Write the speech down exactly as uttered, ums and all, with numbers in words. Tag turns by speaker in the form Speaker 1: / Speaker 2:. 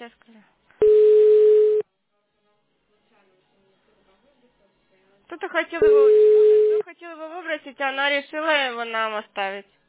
Speaker 1: сейчас скажу. Кто-то хотел его, кто хотел его выбросить, а она решила его нам оставить.